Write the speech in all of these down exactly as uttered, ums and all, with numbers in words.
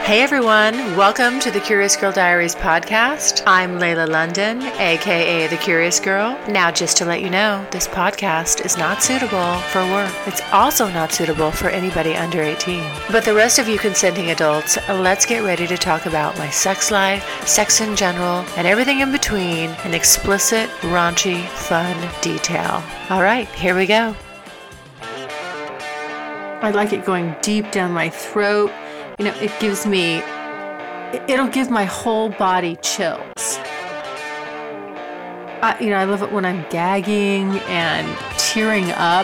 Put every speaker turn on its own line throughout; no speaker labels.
Hey everyone, welcome to the Curious Girl Diaries podcast. I'm Layla London, aka The Curious Girl. Now, just to let you know, this podcast is not suitable for work. It's also not suitable for anybody under eighteen. But the rest of you consenting adults, let's get ready to talk about my sex life, sex in general, and everything in between in explicit, raunchy, fun detail. All right, here we go. I like it going deep down my throat. You know, it gives me, it'll give my whole body chills. I, you know, I love it when I'm gagging and tearing up.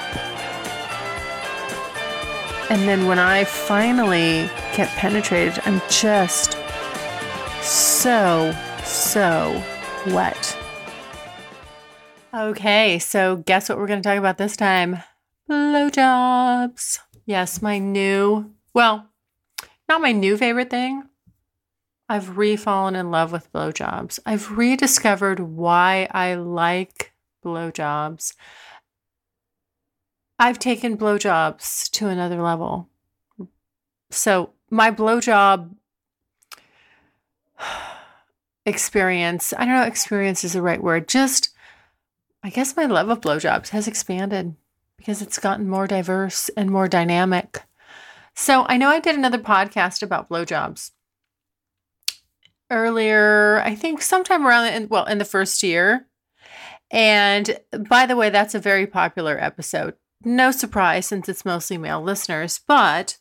And then when I finally get penetrated, I'm just so, so wet. Okay, so guess what we're going to talk about this time? Blowjobs. Yes, my new, well, not my new favorite thing. I've re-fallen in love with blowjobs. I've rediscovered why I like blowjobs. I've taken blowjobs to another level. So my blowjob experience, I don't know if experience is the right word, just, I guess my love of blowjobs has expanded because it's gotten more diverse and more dynamic. So I know I did another podcast about blowjobs earlier, I think sometime around, in, well, in the first year. And by the way, that's a very popular episode. No surprise since it's mostly male listeners. But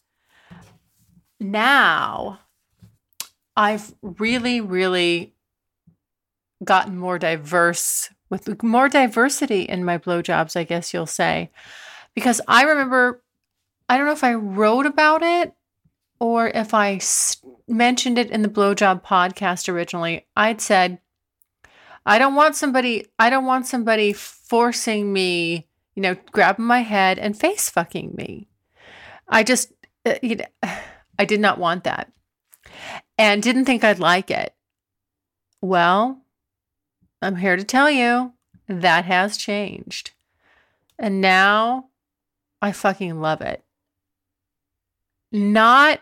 now I've really, really gotten more diverse, with more diversity in my blowjobs, I guess you'll say. Because I remember, I don't know if I wrote about it or if I s- mentioned it in the blowjob podcast originally. I'd said, I don't want somebody, I don't want somebody forcing me, you know, grabbing my head and face fucking me. I just, uh, you know, I did not want that and didn't think I'd like it. Well, I'm here to tell you that has changed. And now I fucking love it. Not,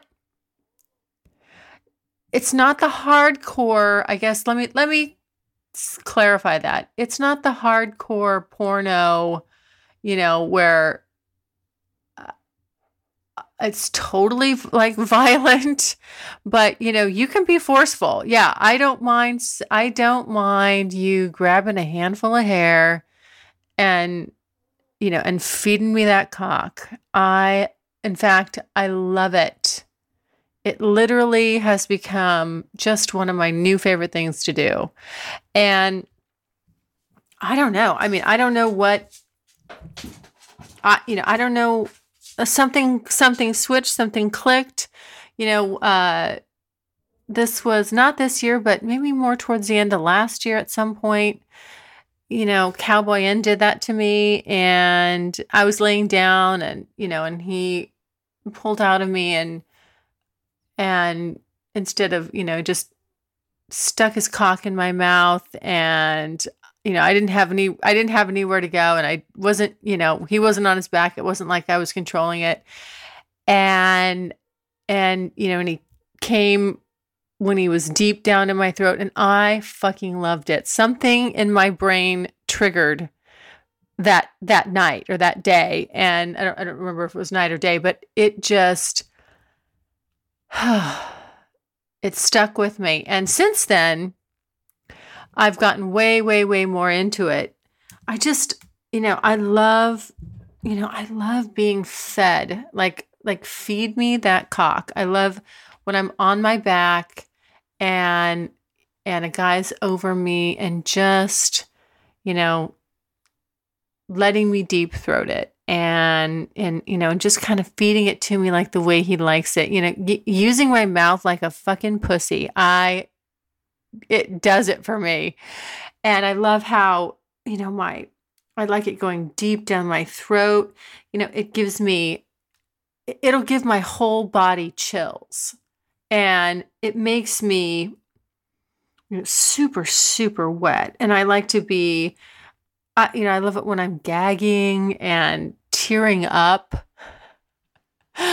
it's not the hardcore, I guess, let me, let me clarify that. It's not the hardcore porno, you know, where uh, it's totally like violent, but you know, you can be forceful. Yeah. I don't mind. I don't mind you grabbing a handful of hair and, you know, and feeding me that cock. I, In fact, I love it. It literally has become just one of my new favorite things to do. And I don't know. I mean, I don't know what, I, you know, I don't know, something, something switched, something clicked. You know, uh, this was not this year, but maybe more towards the end of last year at some point. You know, Cowboy N did that to me, and I was laying down and, you know, and he pulled out of me and, and instead of, you know, just stuck his cock in my mouth and, you know, I didn't have any, I didn't have anywhere to go and I wasn't, you know, he wasn't on his back. It wasn't like I was controlling it. And, and, you know, and he came when he was deep down in my throat and I fucking loved it. Something in my brain triggered that, that night or that day. And I don't, I don't remember if it was night or day, but it just, it stuck with me. And since then, I've gotten way, way, way more into it. I just, you know, I love, you know, I love being fed, like, like feed me that cock. I love when I'm on my back and, and a guy's over me and just, you know, letting me deep throat it. And, and, you know, just kind of feeding it to me like the way he likes it, you know, y- using my mouth like a fucking pussy. I, it does it for me. And I love how, you know, my, I like it going deep down my throat. You know, it gives me, it'll give my whole body chills and it makes me, you know, super, super wet. And I like to be, I, you know, I love it when I'm gagging and tearing up.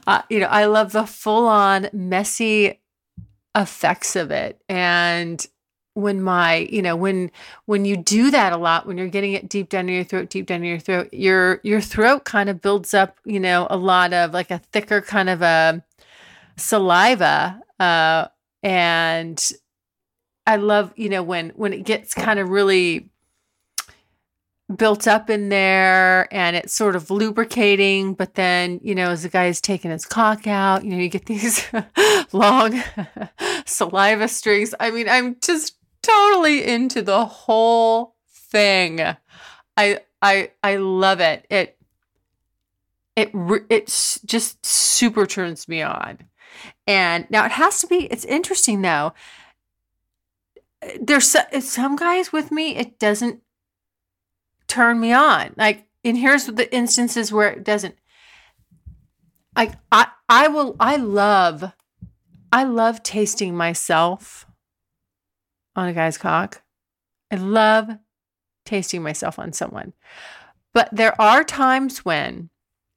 uh, you know, I love the full on messy effects of it. And when my, you know, when when you do that a lot, when you're getting it deep down in your throat, deep down in your throat, your your throat kind of builds up, you know, a lot of like a thicker kind of a saliva. Uh, and I love, you know, when when it gets kind of really built up in there and it's sort of lubricating, but then, you know, as the guy is taking his cock out, you know, you get these long saliva strings. I mean, I'm just totally into the whole thing. I I I love it. It it it just super turns me on. And now it has to be, it's interesting though. There's some guys with me, it doesn't turn me on. Like, and here's the instances where it doesn't. Like, I, I will, I love, I love tasting myself on a guy's cock. I love tasting myself on someone. But there are times when,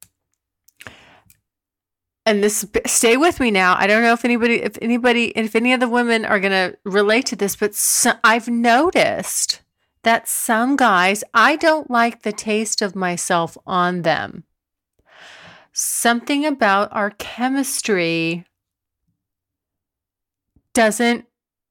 and this, stay with me now. I don't know if anybody, if anybody, if any of the women are going to relate to this, but so, I've noticed that some guys, I don't like the taste of myself on them. Something about our chemistry doesn't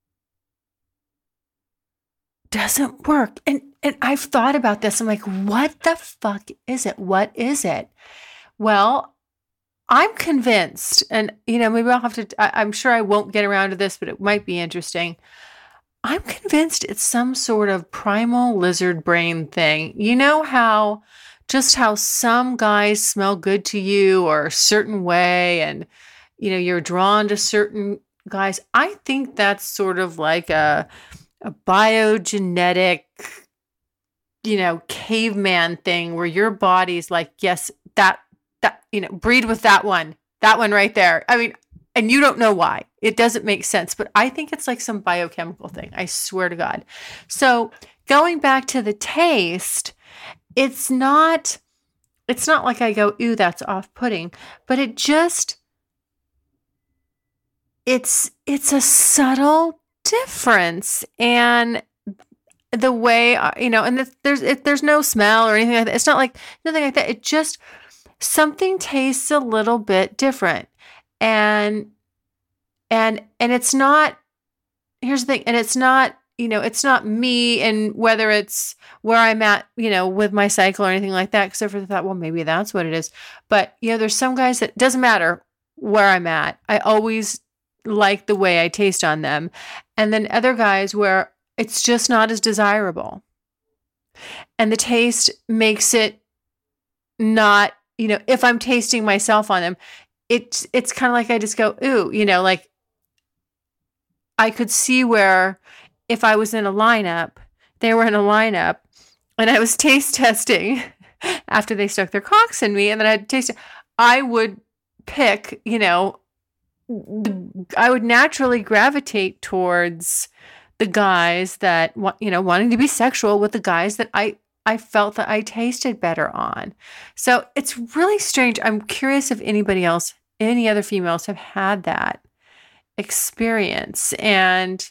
doesn't work. And and I've thought about this. I'm like, what the fuck is it? What is it? Well, I'm convinced, and you know, maybe I'll have to, I, I'm sure I won't get around to this, but it might be interesting. I'm convinced it's some sort of primal lizard brain thing. You know how, just how some guys smell good to you or a certain way and, you know, you're drawn to certain guys. I think that's sort of like a, a biogenetic, you know, caveman thing where your body's like, yes, that, that, you know, breed with that one, that one right there. I mean, and you don't know why. It doesn't make sense, but I think it's like some biochemical thing. I swear to God. So going back to the taste, it's not, it's not like I go, ooh, that's off-putting, but it just, it's, it's a subtle difference. And the way, you know, and there's, it, there's no smell or anything like that. It's not like, nothing like that. It just, something tastes a little bit different. And, and, and it's not, here's the thing, and it's not, you know, it's not me and whether it's where I'm at, you know, with my cycle or anything like that, except for the thought, well, maybe that's what it is. But, you know, there's some guys that doesn't matter where I'm at. I always like the way I taste on them. And then other guys where it's just not as desirable. And the taste makes it not, you know, if I'm tasting myself on them, it's, it's kind of like I just go, ooh, you know, like I could see where if I was in a lineup, they were in a lineup and I was taste testing after they stuck their cocks in me and then I had tasted, I would pick, you know, I would naturally gravitate towards the guys that, you know, wanting to be sexual with the guys that I, I felt that I tasted better on. So it's really strange. I'm curious if anybody else, any other females have had that experience. And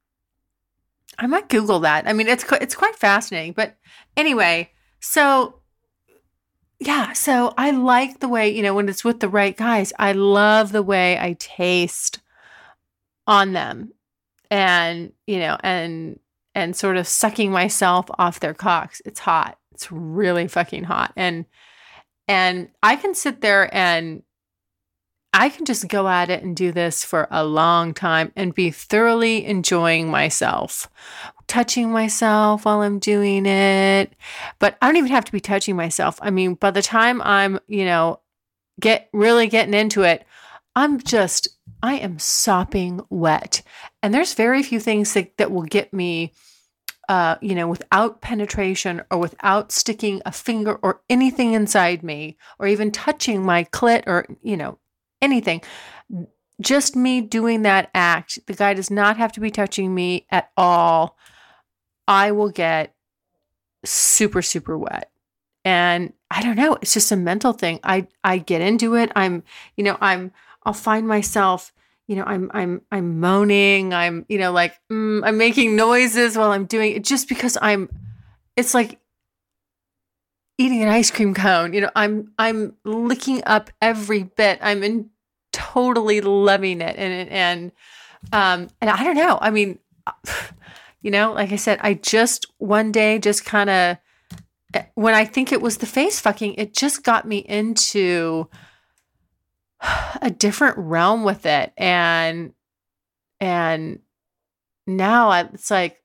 I might Google that. I mean, it's, it's quite fascinating, but anyway, so yeah, so I like the way, you know, when it's with the right guys, I love the way I taste on them and, you know, and, and sort of sucking myself off their cocks. It's hot. It's really fucking hot. And, and I can sit there and I can just go at it and do this for a long time and be thoroughly enjoying myself, touching myself while I'm doing it. But I don't even have to be touching myself. I mean, by the time I'm, you know, get really getting into it, I'm just, I am sopping wet. And there's very few things that, that will get me, uh, you know, without penetration or without sticking a finger or anything inside me or even touching my clit or, you know, anything. Just me doing that act. The guy does not have to be touching me at all. I will get super, super wet. And I don't know, it's just a mental thing. I, I get into it. I'm, you know, I'm, I'll find myself, you know, I'm, I'm, I'm moaning. I'm, you know, like, mm, I'm making noises while I'm doing it just because I'm, it's like eating an ice cream cone. You know, I'm, I'm licking up every bit. I'm in totally loving it. And, and, um, and I don't know, I mean, you know, like I said, I just one day just kind of, when I think it was the face fucking, it just got me into a different realm with it. And, and now I, it's like,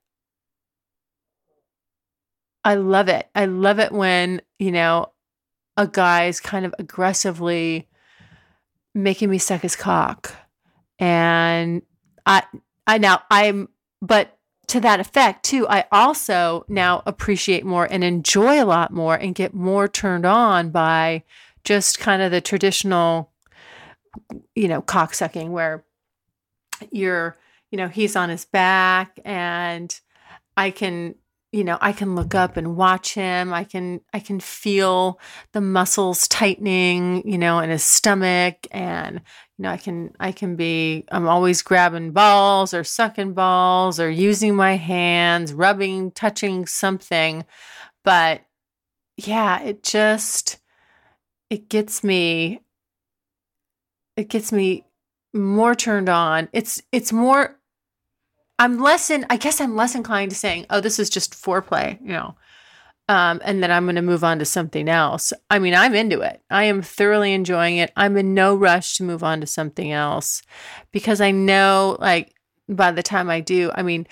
I love it. I love it when, you know, a guy's kind of aggressively making me suck his cock. And I, I now I'm, but to that effect too, I also now appreciate more and enjoy a lot more and get more turned on by just kind of the traditional, you know, cock sucking where you're, you know, he's on his back and I can, you know, I can look up and watch him. I can, I can feel the muscles tightening, you know, in his stomach. And, you know, I can, I can be, I'm always grabbing balls or sucking balls or using my hands, rubbing, touching something. But yeah, it just, it gets me, it gets me more turned on. It's, it's more, I'm less in, I guess I'm less inclined to saying, oh, this is just foreplay, you know, um, and then I'm going to move on to something else. I mean, I'm into it. I am thoroughly enjoying it. I'm in no rush to move on to something else because I know, like, by the time I do, I mean,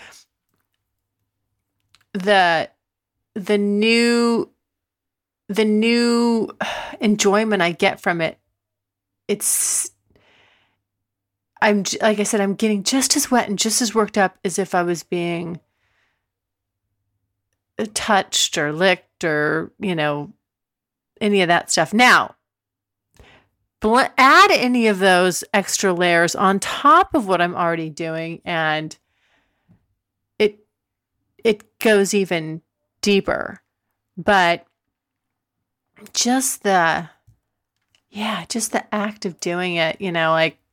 the, the new, the new enjoyment I get from it, it's, I'm, like I said, I'm getting just as wet and just as worked up as if I was being touched or licked or, you know, any of that stuff. Now, bl- add any of those extra layers on top of what I'm already doing, and it, it goes even deeper. But just the, yeah, just the act of doing it, you know, like,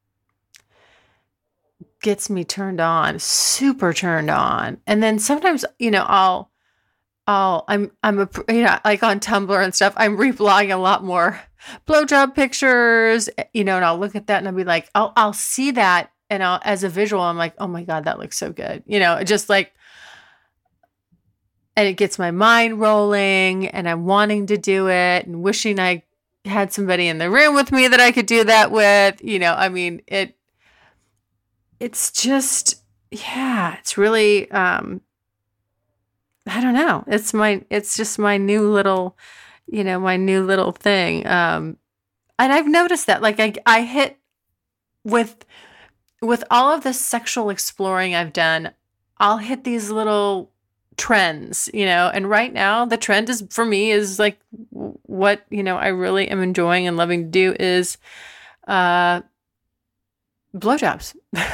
gets me turned on, super turned on. And then sometimes, you know, I'll, I'll, I'm, I'm a, you know, like on Tumblr and stuff, I'm reblogging a lot more blowjob pictures, you know, and I'll look at that and I'll be like, I'll, I'll see that. And I'll, as a visual, I'm like, oh my God, that looks so good. You know, just like, and it gets my mind rolling and I'm wanting to do it and wishing I had somebody in the room with me that I could do that with, you know, I mean, it, it's just, yeah, it's really, um, I don't know. It's my, it's just my new little, you know, my new little thing. Um, and I've noticed that, like, I, I hit with, with all of this sexual exploring I've done, I'll hit these little trends, you know, and right now the trend is for me is like what, you know, I really am enjoying and loving to do is, uh, blowjobs.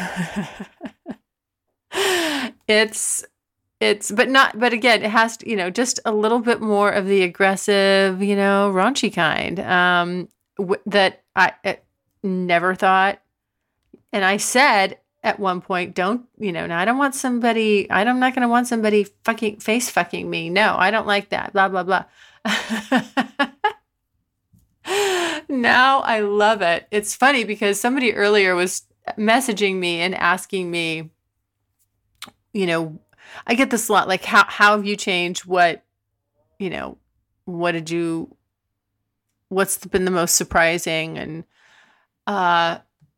it's, it's, but not, but again, it has to, you know, just a little bit more of the aggressive, you know, raunchy kind, um, w- that I uh, never thought. And I said at one point, don't, you know, now I don't want somebody, I'm not going to want somebody fucking face fucking me. No, I don't like that, blah, blah, blah. Now I love it. It's funny because somebody earlier was messaging me and asking me, you know, I get this a lot, like, how, how have you changed? What, you know, what did you, what's been the most surprising? And, uh,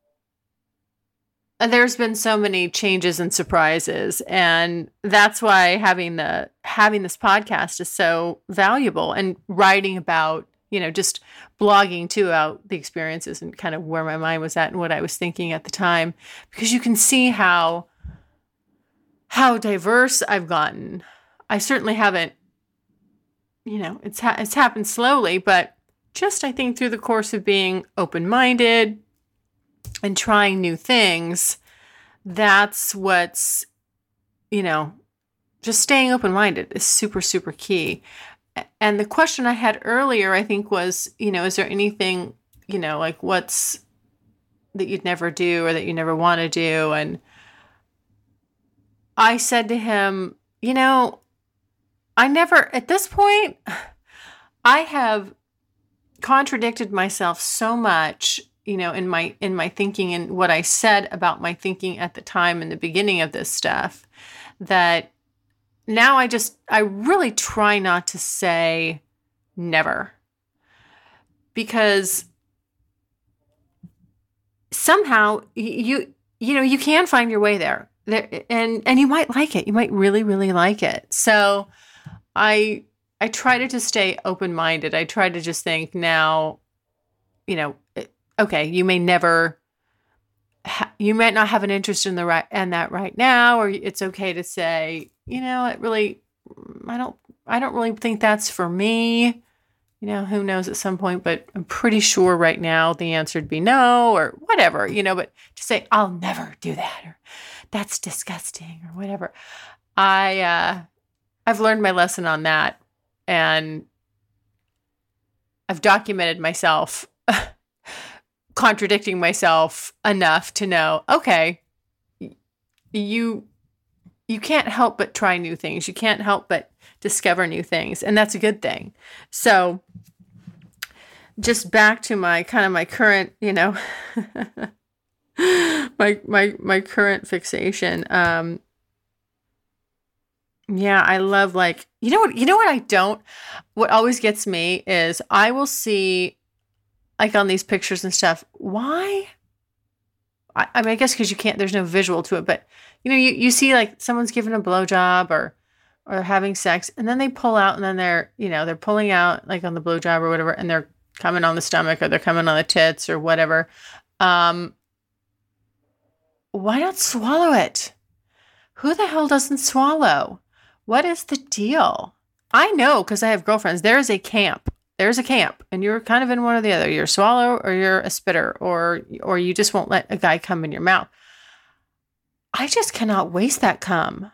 and there's been so many changes and surprises. And that's why having the, having this podcast is so valuable, and writing about, you know, just blogging too about the experiences and kind of where my mind was at and what I was thinking at the time, because you can see how, how diverse I've gotten. I certainly haven't, you know, it's, ha- it's happened slowly, but just, I think through the course of being open-minded and trying new things, that's what's, you know, just staying open-minded is super, super key. And the question I had earlier, I think, was, you know, is there anything, you know, like what's that you'd never do or that you never want to do? And I said to him, you know, I never, at this point, I have contradicted myself so much, you know, in my in my thinking and what I said about my thinking at the time in the beginning of this stuff, that now I just, I really try not to say never, because somehow you, you know, you can find your way there, there and, and you might like it. You might really, really like it. So I, I try to just stay open-minded. I try to just think now, you know, okay, you may never, ha- you might not have an interest in the right and that right now, or it's okay to say, you know, it really, I don't, I don't really think that's for me. You know, who knows at some point, but I'm pretty sure right now the answer would be no, or whatever, you know, but to say, I'll never do that, or that's disgusting, or whatever. I, uh, I've learned my lesson on that, and I've documented myself contradicting myself enough to know, okay, you, you can't help but try new things. You can't help but discover new things. And that's a good thing. So just back to my kind of my current, you know, my, my, my current fixation. Um, yeah, I love, like, you know what, you know what I don't, what always gets me is I will see, like, on these pictures and stuff, why? I, I mean, I guess because you can't, there's no visual to it, but you know, you, you see like someone's giving a blowjob or, or having sex, and then they pull out, and then they're, you know, they're pulling out like on the blowjob or whatever, and they're coming on the stomach, or they're coming on the tits or whatever. Um, why not swallow it? Who the hell doesn't swallow? What is the deal? I know, because I have girlfriends. There is a camp. There's a camp, and you're kind of in one or the other. You're a swallow or you're a spitter, or or you just won't let a guy come in your mouth. I just cannot waste that cum.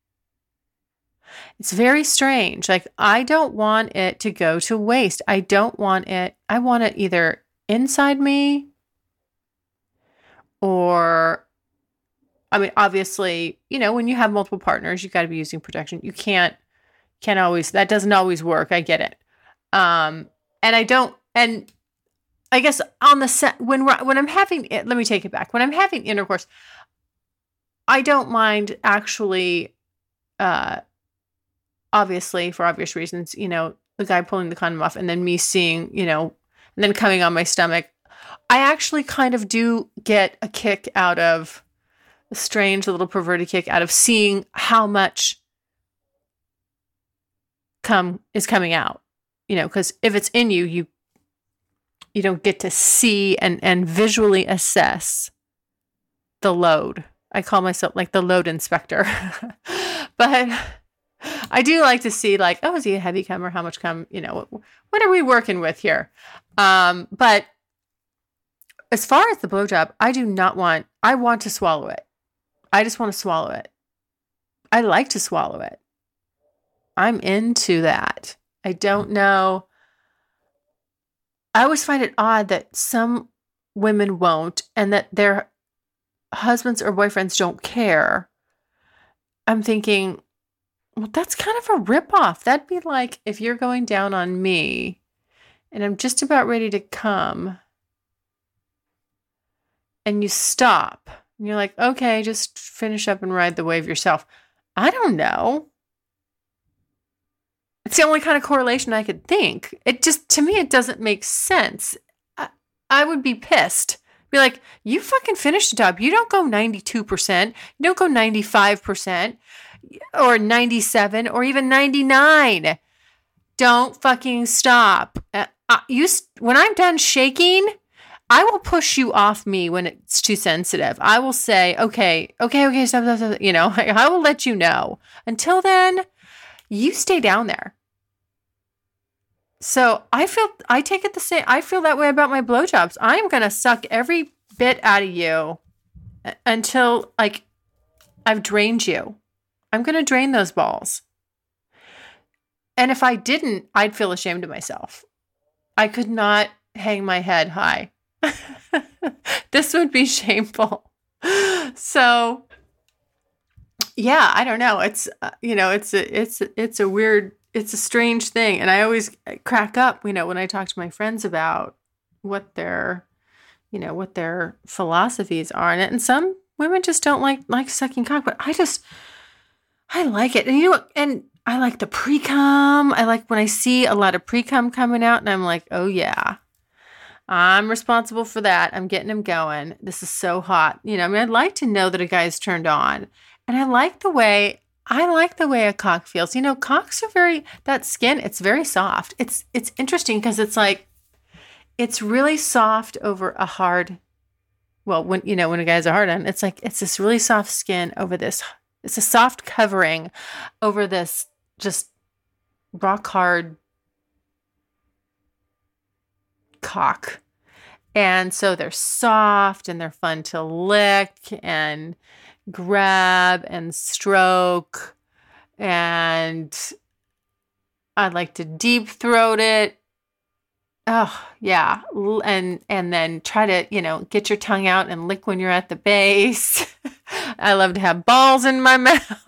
It's very strange. Like, I don't want it to go to waste. I don't want it. I want it either inside me, or, I mean, obviously, you know, when you have multiple partners, you got to be using protection. You can't, can't always, that doesn't always work. I get it. Um, and I don't, and I guess on the set, when we're, when I'm having, let me take it back. When I'm having intercourse, I don't mind actually, uh, obviously for obvious reasons, you know, the guy pulling the condom off and then me seeing, you know, and then coming on my stomach. I actually kind of do get a kick out of, a strange little perverted kick out of seeing how much cum is coming out, you know, because if it's in you, you, you don't get to see and, and visually assess the load. I call myself like the load inspector, but I do like to see, like, oh, is he a heavy cum, or how much cum, you know, what, what are we working with here? Um, but as far as the blowjob, I do not want, I want to swallow it. I just want to swallow it. I like to swallow it. I'm into that. I don't know. I always find it odd that some women won't, and that their husbands or boyfriends don't care. I'm thinking, well, that's kind of a ripoff. That'd be like if you're going down on me and I'm just about ready to come and you stop and you're like, okay, just finish up and ride the wave yourself. I don't know. It's the only kind of correlation I could think. It just, to me, it doesn't make sense. I, I would be pissed. Be like, you fucking finished the job. You don't go ninety-two percent. You don't go ninety-five percent or ninety-seven or even ninety-nine. Don't fucking stop. Uh, you, when I'm done shaking, I will push you off me when it's too sensitive. I will say, okay, okay, okay, stop, stop, stop. You know, I, I will let you know. Until then, you stay down there. So I feel, I take it the same, I feel that way about my blowjobs. I am going to suck every bit out of you until, like, I've drained you. I'm going to drain those balls. And if I didn't, I'd feel ashamed of myself. I could not hang my head high. This would be shameful. So, yeah, I don't know. It's, uh, you know, it's a, it's, it's a weird, it's a strange thing. And I always crack up, you know, when I talk to my friends about what their, you know, what their philosophies are in it. And some women just don't like, like sucking cock, but I just, I like it. And you know what? And I like the pre-cum. I like when I see a lot of pre-cum coming out and I'm like, oh yeah, I'm responsible for that. I'm getting him going. This is so hot. You know, I mean, I'd like to know that a guy's turned on. And I like the way, I like the way a cock feels. You know, cocks are very, that skin, it's very soft. It's, it's interesting because it's like, it's really soft over a hard, well, when, you know, when a guy's a hard on, it's like, it's this really soft skin over this, it's a soft covering over this just rock hard cock. And so they're soft and they're fun to lick and grab and stroke. And I like to deep throat it. Oh, yeah. And and then try to, you know, get your tongue out and lick when you're at the base. I love to have balls in my mouth.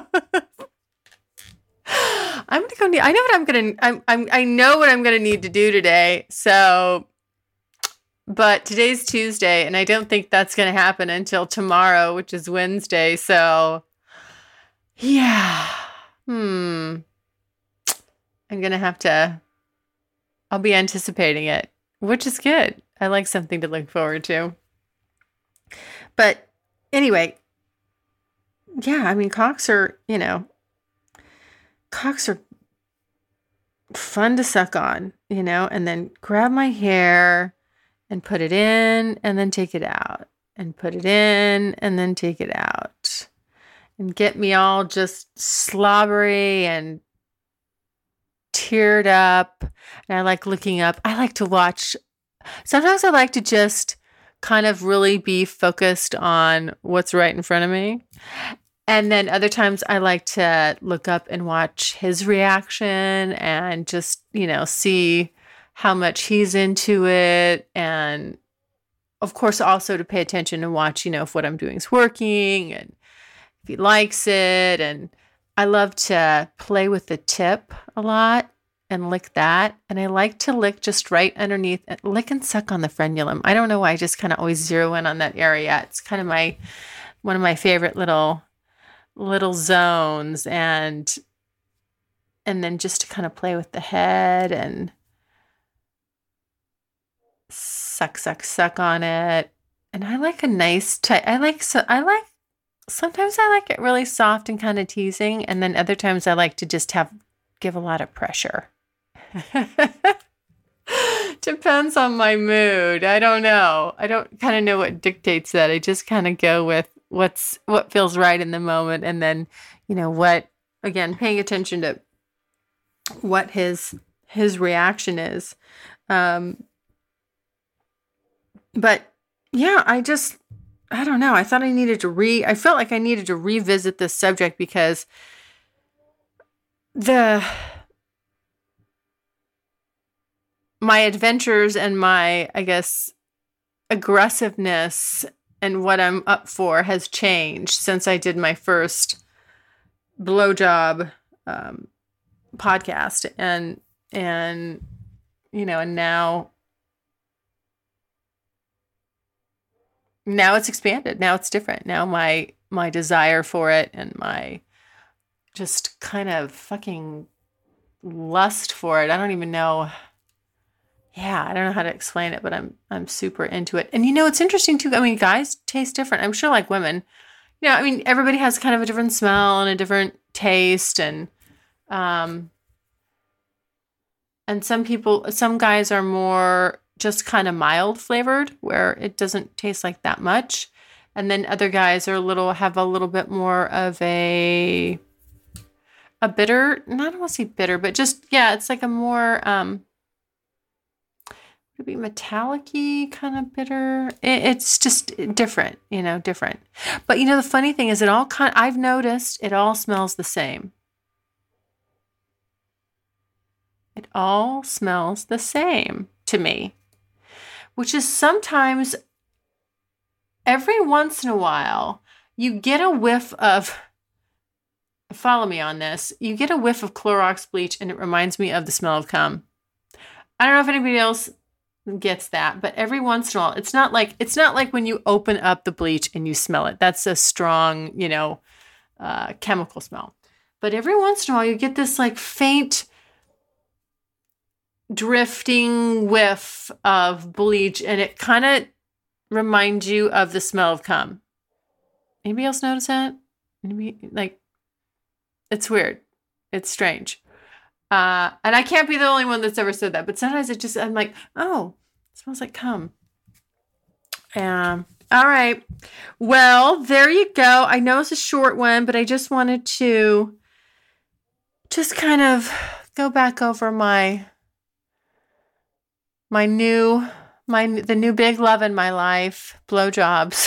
I'm gonna go need, I know what I'm gonna I'm, I'm I know what I'm gonna need to do today. So but today's Tuesday and I don't think that's gonna happen until tomorrow, which is Wednesday. So yeah. Hmm. I'm gonna have to I'll be anticipating it, which is good. I like something to look forward to. But anyway, yeah, I mean cocks are, you know, cocks are fun to suck on, you know, and then grab my hair and put it in and then take it out and put it in and then take it out and get me all just slobbery and teared up. And I like looking up. I like to watch. Sometimes I like to just kind of really be focused on what's right in front of me. And then other times I like to look up and watch his reaction and just, you know, see how much he's into it. And of course, also to pay attention and watch, you know, if what I'm doing is working and if he likes it. And I love to play with the tip a lot and lick that. And I like to lick just right underneath, lick and suck on the frenulum. I don't know why I just kind of always zero in on that area. It's kind of my, one of my favorite little little zones, and and then just to kind of play with the head and suck suck suck on it. And I like a nice tight I like so I like sometimes I like it really soft and kind of teasing, and then other times I like to just have give a lot of pressure. Depends on my mood. I don't know. I don't kind of know what dictates that. I just kind of go with what's what feels right in the moment, and then, you know, what, again, paying attention to what his his reaction is. Um, but yeah, I just I don't know. I thought I needed to re I felt like I needed to revisit this subject because the my adventures and my, I guess, aggressiveness and what I'm up for has changed since I did my first blowjob um, podcast, and and you know, and now now it's expanded. Now it's different. Now my my desire for it and my just kind of fucking lust for it. I don't even know. Yeah, I don't know how to explain it, but I'm I'm super into it. And you know, it's interesting too. I mean, guys taste different. I'm sure like women, you know, I mean, everybody has kind of a different smell and a different taste, and um and some people, some guys are more just kind of mild flavored where it doesn't taste like that much. And then other guys are a little have a little bit more of a a bitter, I don't want to say bitter, but just yeah, it's like a more um be metallic-y kind of bitter. It, it's just different, you know, different. But you know, the funny thing is it all kind I've noticed it all smells the same. It all smells the same to me, which is sometimes every once in a while you get a whiff of, follow me on this, you get a whiff of Clorox bleach and it reminds me of the smell of cum. I don't know if anybody else gets that, but every once in a while, it's not like, it's not like when you open up the bleach and you smell it. That's a strong, you know, uh, chemical smell. But every once in a while you get this like faint drifting whiff of bleach and it kind of reminds you of the smell of cum. Anybody else notice that? Maybe like, it's weird. It's strange. Uh, and I can't be the only one that's ever said that, but sometimes it just, I'm like, oh, it smells like cum. Um, all right. Well, there you go. I know it's a short one, but I just wanted to just kind of go back over my, my new, my, the new big love in my life, blowjobs.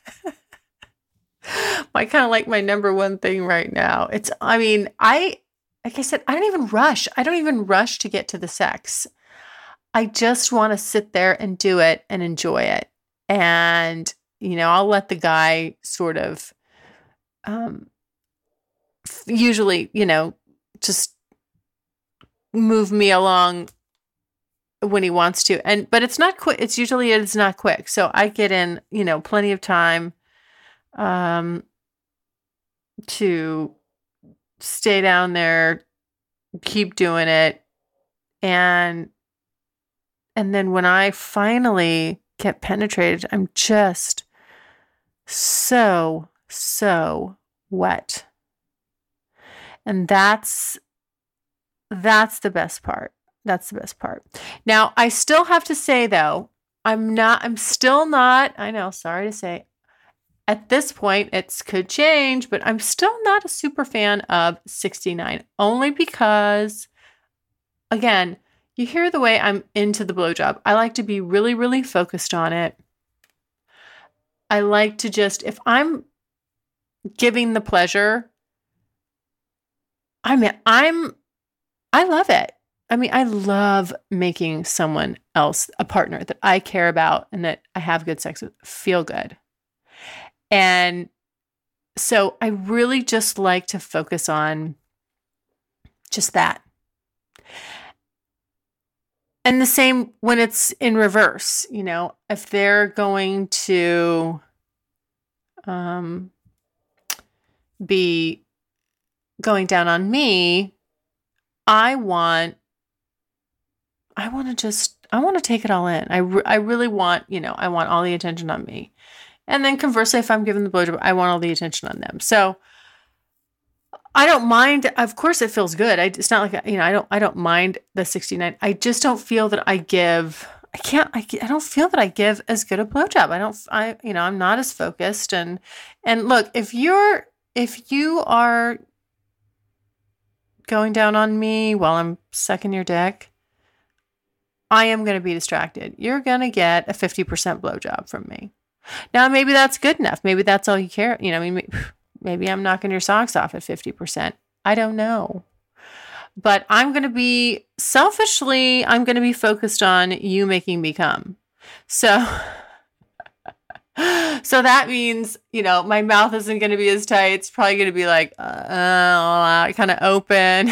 I kind of like my number one thing right now. It's, I mean, I, like I said, I don't even rush. I don't even rush to get to the sex. I just want to sit there and do it and enjoy it. And, you know, I'll let the guy sort of, um, usually, you know, just move me along when he wants to. And, but it's not quick. It's usually, it's not quick. So I get in, you know, plenty of time, um, to stay down there, keep doing it. And, and then when I finally get penetrated, I'm just so, so wet. And that's, that's the best part. That's the best part. Now, I still have to say though, I'm not, I'm still not, I know, sorry to say, at this point, it could change, but I'm still not a super fan of sixty-nine, only because, again, you hear the way I'm into the blowjob. I like to be really, really focused on it. I like to just, if I'm giving the pleasure, I mean, I'm, I love it. I mean, I love making someone else, a partner that I care about and that I have good sex with, feel good. And so I really just like to focus on just that. And the same when it's in reverse, you know, if they're going to um, be going down on me, I want, I want to just, I want to take it all in. I, re- I really want, you know, I want all the attention on me. And then conversely, if I'm giving the blowjob, I want all the attention on them. So I don't mind. Of course, it feels good. I, it's not like, you know, I don't, I don't mind the sixty-nine. I just don't feel that I give, I can't, I, I don't feel that I give as good a blowjob. I don't, I, you know, I'm not as focused. And, and look, if you're, if you are going down on me while I'm sucking your dick, I am going to be distracted. You're going to get a fifty percent blowjob from me. Now, maybe that's good enough. Maybe that's all you care. You know, I mean, maybe I'm knocking your socks off at fifty percent. I don't know. But I'm going to be, selfishly, I'm going to be focused on you making me come. So, so that means, you know, my mouth isn't going to be as tight. It's probably going to be like, uh, kind of open.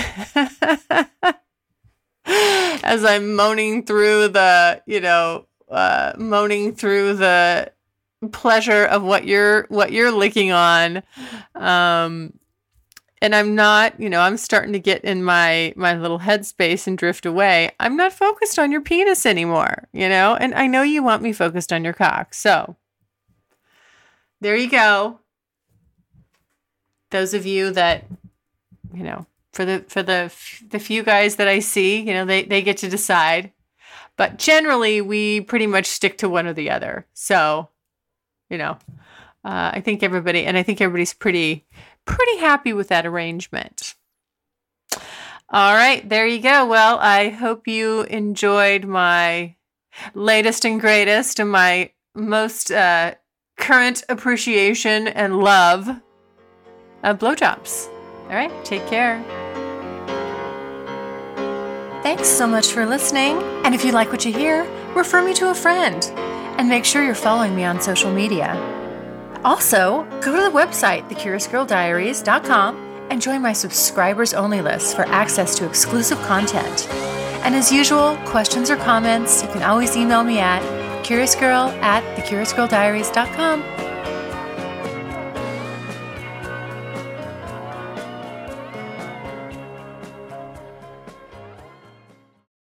As I'm moaning through the, you know, uh, moaning through the pleasure of what you're, what you're licking on. Um, and I'm not, you know, I'm starting to get in my, my little headspace and drift away. I'm not focused on your penis anymore, you know, and I know you want me focused on your cock. So there you go. Those of you that, you know, for the, for the, the few guys that I see, you know, they, they get to decide, but generally we pretty much stick to one or the other. So, you know, uh, I think everybody, and I think everybody's pretty, pretty happy with that arrangement. All right, there you go. Well, I hope you enjoyed my latest and greatest and my most uh, current appreciation and love of blowjobs. All right, take care. Thanks so much for listening. And if you like what you hear, refer me to a friend. And make sure you're following me on social media. Also, go to the website, the curious girl diaries dot com, and join my subscribers-only list for access to exclusive content. And as usual, questions or comments, you can always email me at curiousgirl at the curious girl diaries dot com.